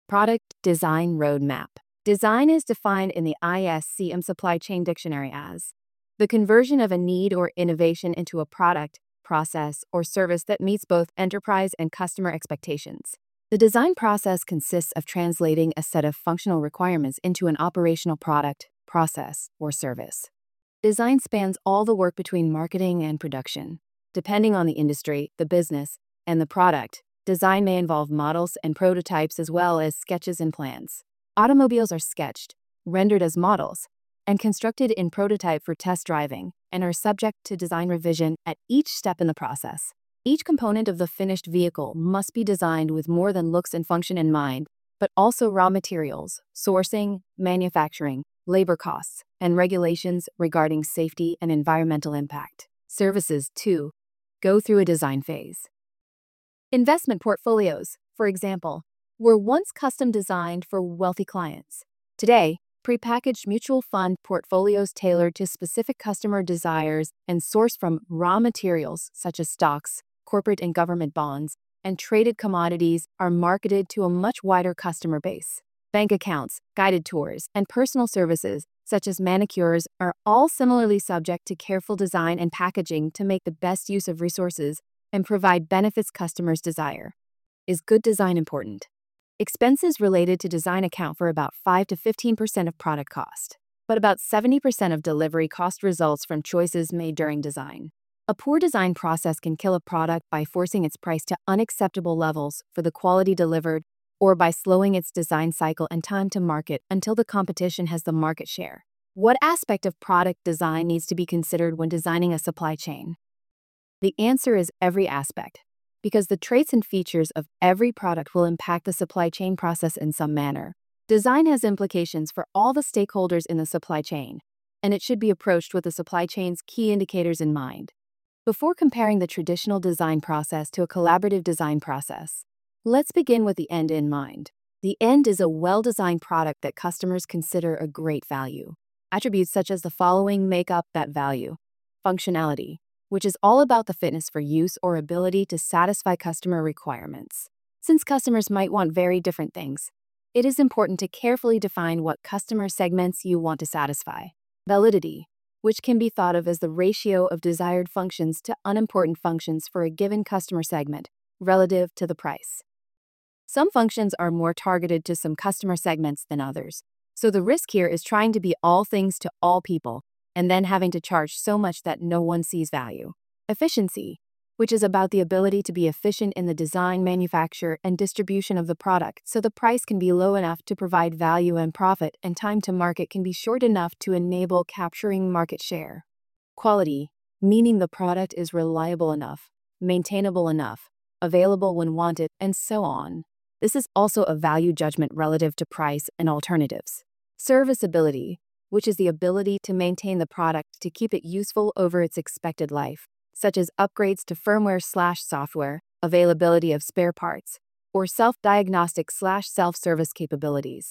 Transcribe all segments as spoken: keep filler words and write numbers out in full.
Product Design Roadmap. Design is defined in the I S C M Supply Chain Dictionary as the conversion of a need or innovation into a product, process, or service that meets both enterprise and customer expectations. The design process consists of translating a set of functional requirements into an operational product, process, or service. Design spans all the work between marketing and production. Depending on the industry, the business, and the product, design may involve models and prototypes as well as sketches and plans. Automobiles are sketched, rendered as models, and constructed in prototype for test driving, and are subject to design revision at each step in the process. Each component of the finished vehicle must be designed with more than looks and function in mind, but also raw materials, sourcing, manufacturing, labor costs, and regulations regarding safety and environmental impact. Services, too, go through a design phase. Investment portfolios, for example, were once custom designed for wealthy clients. Today, prepackaged mutual fund portfolios tailored to specific customer desires and sourced from raw materials such as stocks, corporate and government bonds, and traded commodities are marketed to a much wider customer base. Bank accounts, guided tours, and personal services such as manicures are all similarly subject to careful design and packaging to make the best use of resources and provide benefits customers desire. Is good design important? Expenses related to design account for about five to fifteen percent of product cost, but about seventy percent of delivery cost results from choices made during design. A poor design process can kill a product by forcing its price to unacceptable levels for the quality delivered, or by slowing its design cycle and time to market until the competition has the market share. What aspect of product design needs to be considered when designing a supply chain? The answer is every aspect, because the traits and features of every product will impact the supply chain process in some manner. Design has implications for all the stakeholders in the supply chain, and it should be approached with the supply chain's key indicators in mind. Before comparing the traditional design process to a collaborative design process, let's begin with the end in mind. The end is a well-designed product that customers consider a great value. Attributes such as the following make up that value. Functionality, which is all about the fitness for use or ability to satisfy customer requirements. Since customers might want very different things, it is important to carefully define what customer segments you want to satisfy. Validity, which can be thought of as the ratio of desired functions to unimportant functions for a given customer segment, relative to the price. Some functions are more targeted to some customer segments than others, so the risk here is trying to be all things to all people, and then having to charge so much that no one sees value. Efficiency, which is about the ability to be efficient in the design, manufacture, and distribution of the product so the price can be low enough to provide value and profit, and time to market can be short enough to enable capturing market share. Quality, meaning the product is reliable enough, maintainable enough, available when wanted, and so on. This is also a value judgment relative to price and alternatives. Serviceability, which is the ability to maintain the product to keep it useful over its expected life, such as upgrades to firmware slash software, availability of spare parts, or self-diagnostic slash self-service capabilities.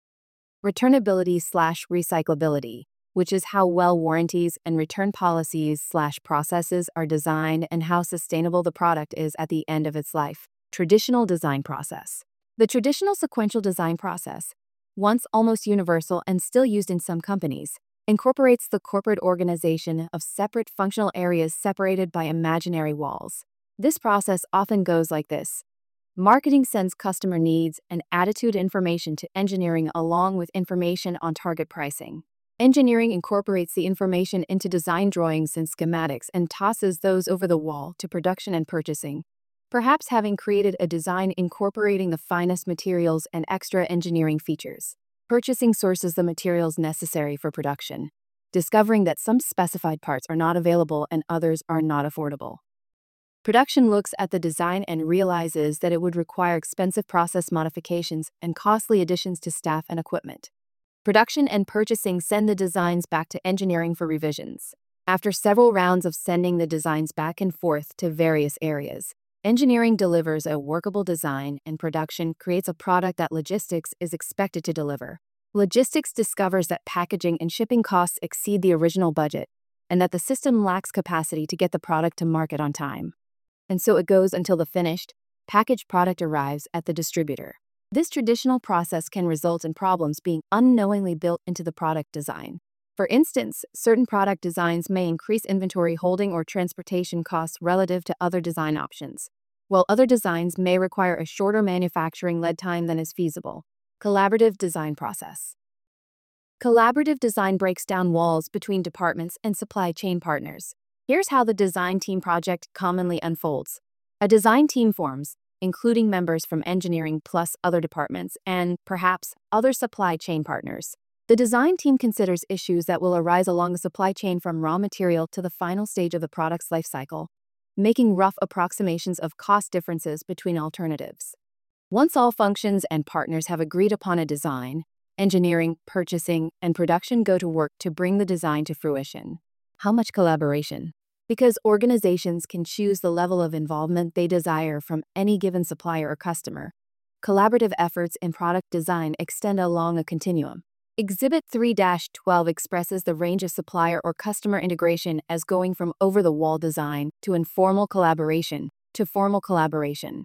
Returnability slash recyclability, which is how well warranties and return policies slash processes are designed and how sustainable the product is at the end of its life. Traditional design process. The traditional sequential design process, once almost universal and still used in some companies, incorporates the corporate organization of separate functional areas separated by imaginary walls. This process often goes like this. Marketing sends customer needs and attitude information to engineering along with information on target pricing. Engineering incorporates the information into design drawings and schematics and tosses those over the wall to production and purchasing, perhaps having created a design incorporating the finest materials and extra engineering features. Purchasing sources the materials necessary for production, discovering that some specified parts are not available and others are not affordable. Production looks at the design and realizes that it would require expensive process modifications and costly additions to staff and equipment. Production and purchasing send the designs back to engineering for revisions. After several rounds of sending the designs back and forth to various areas, engineering delivers a workable design and production creates a product that logistics is expected to deliver. Logistics discovers that packaging and shipping costs exceed the original budget and that the system lacks capacity to get the product to market on time. And so it goes until the finished, packaged product arrives at the distributor. This traditional process can result in problems being unknowingly built into the product design. For instance, certain product designs may increase inventory holding or transportation costs relative to other design options, while other designs may require a shorter manufacturing lead time than is feasible. Collaborative design process. Collaborative design breaks down walls between departments and supply chain partners. Here's how the design team project commonly unfolds. A design team forms, including members from engineering plus other departments and, perhaps, other supply chain partners. The design team considers issues that will arise along the supply chain from raw material to the final stage of the product's life cycle, making rough approximations of cost differences between alternatives. Once all functions and partners have agreed upon a design, engineering, purchasing, and production go to work to bring the design to fruition. How much collaboration? Because organizations can choose the level of involvement they desire from any given supplier or customer, collaborative efforts in product design extend along a continuum. Exhibit three dash twelve expresses the range of supplier or customer integration as going from over-the-wall design to informal collaboration to formal collaboration.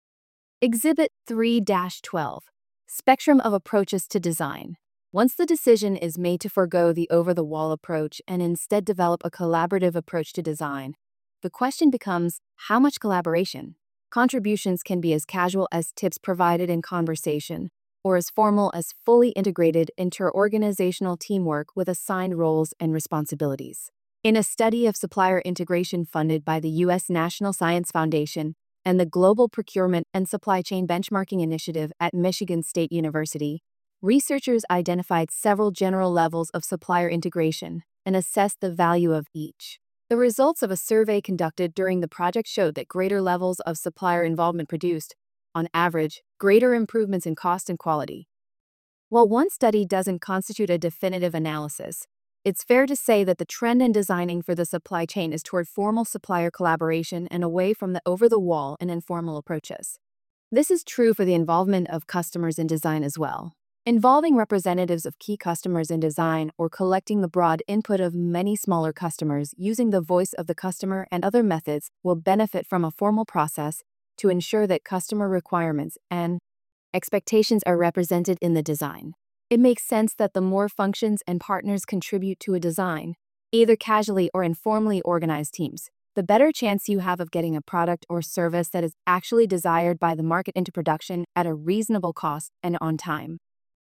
Exhibit three dash twelve. Spectrum of approaches to design. Once the decision is made to forego the over-the-wall approach and instead develop a collaborative approach to design, the question becomes, how much collaboration? Contributions can be as casual as tips provided in conversation, or as formal as fully integrated inter-organizational teamwork with assigned roles and responsibilities. In a study of supplier integration funded by the U S National Science Foundation and the Global Procurement and Supply Chain Benchmarking Initiative at Michigan State University, researchers identified several general levels of supplier integration and assessed the value of each. The results of a survey conducted during the project showed that greater levels of supplier involvement produced, on average, greater improvements in cost and quality. While one study doesn't constitute a definitive analysis, it's fair to say that the trend in designing for the supply chain is toward formal supplier collaboration and away from the over-the-wall and informal approaches. This is true for the involvement of customers in design as well. Involving representatives of key customers in design or collecting the broad input of many smaller customers using the voice of the customer and other methods will benefit from a formal process to ensure that customer requirements and expectations are represented in the design. It makes sense that the more functions and partners contribute to a design, either casually or informally organized teams, the better chance you have of getting a product or service that is actually desired by the market into production at a reasonable cost and on time.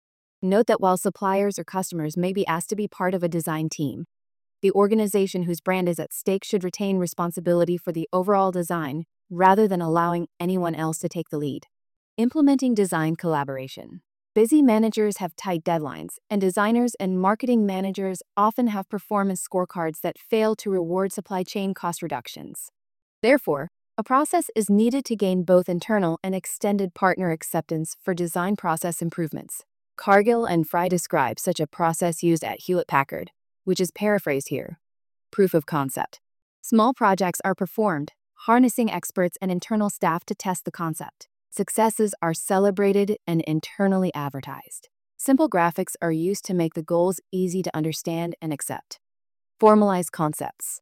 Note that while suppliers or customers may be asked to be part of a design team, the organization whose brand is at stake should retain responsibility for the overall design rather than allowing anyone else to take the lead. Implementing design collaboration. Busy managers have tight deadlines, and designers and marketing managers often have performance scorecards that fail to reward supply chain cost reductions. Therefore, a process is needed to gain both internal and extended partner acceptance for design process improvements. Cargill and Fry describe such a process used at Hewlett-Packard, which is paraphrased here. Proof of concept. Small projects are performed, harnessing experts and internal staff to test the concept. Successes are celebrated and internally advertised. Simple graphics are used to make the goals easy to understand and accept. Formalized concepts.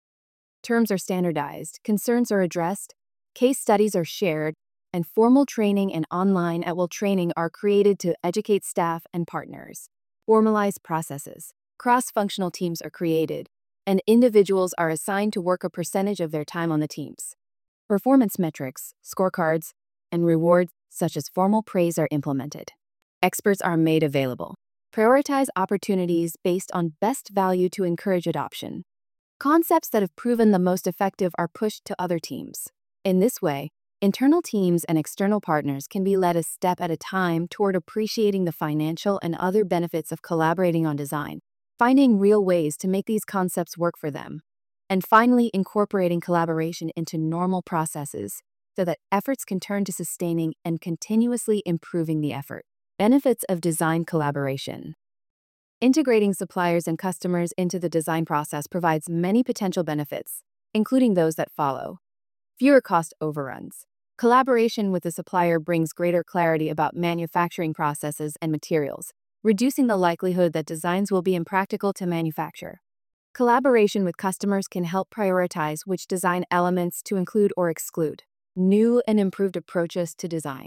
Terms are standardized, concerns are addressed, case studies are shared, and formal training and online at-will training are created to educate staff and partners. Formalized processes. Cross-functional teams are created, and individuals are assigned to work a percentage of their time on the teams. Performance metrics, scorecards, and rewards such as formal praise are implemented. Experts are made available. Prioritize opportunities based on best value to encourage adoption. Concepts that have proven the most effective are pushed to other teams. In this way, internal teams and external partners can be led a step at a time toward appreciating the financial and other benefits of collaborating on design, finding real ways to make these concepts work for them, and finally incorporating collaboration into normal processes so that efforts can turn to sustaining and continuously improving the effort. Benefits of design collaboration. Integrating suppliers and customers into the design process provides many potential benefits, including those that follow. Fewer cost overruns. Collaboration with the supplier brings greater clarity about manufacturing processes and materials, reducing the likelihood that designs will be impractical to manufacture. Collaboration with customers can help prioritize which design elements to include or exclude. New and improved approaches to design.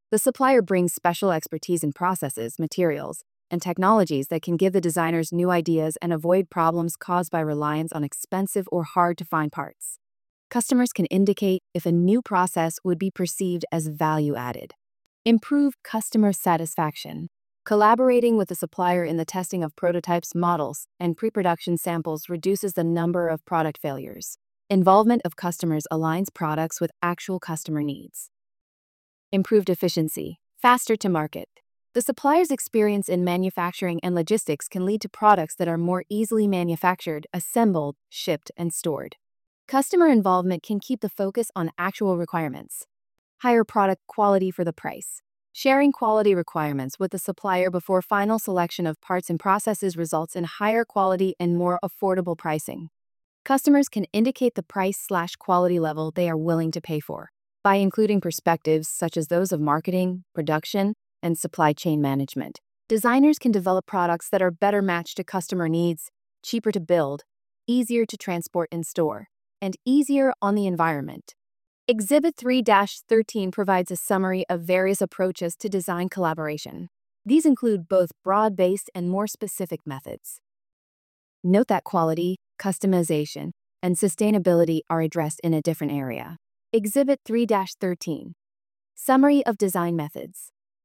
The supplier brings special expertise in processes, materials, and technologies that can give the designers new ideas and avoid problems caused by reliance on expensive or hard-to-find parts. Customers can indicate if a new process would be perceived as value added. Improve customer satisfaction. Collaborating with the supplier in the testing of prototypes, models, and pre-production samples reduces the number of product failures. Involvement of customers aligns products with actual customer needs. Improved efficiency. Faster to market. The supplier's experience in manufacturing and logistics can lead to products that are more easily manufactured, assembled, shipped, and stored. Customer involvement can keep the focus on actual requirements. Higher product quality for the price. Sharing quality requirements with the supplier before final selection of parts and processes results in higher quality and more affordable pricing. Customers can indicate the price/quality level they are willing to pay for by including perspectives such as those of marketing, production, and supply chain management. Designers can develop products that are better matched to customer needs, cheaper to build, easier to transport and store, and easier on the environment. Exhibit three dash thirteen provides a summary of various approaches to design collaboration. These include both broad-based and more specific methods. Note that quality, customization, and sustainability are addressed in a different area. Exhibit three dash thirteen. Summary of design methods.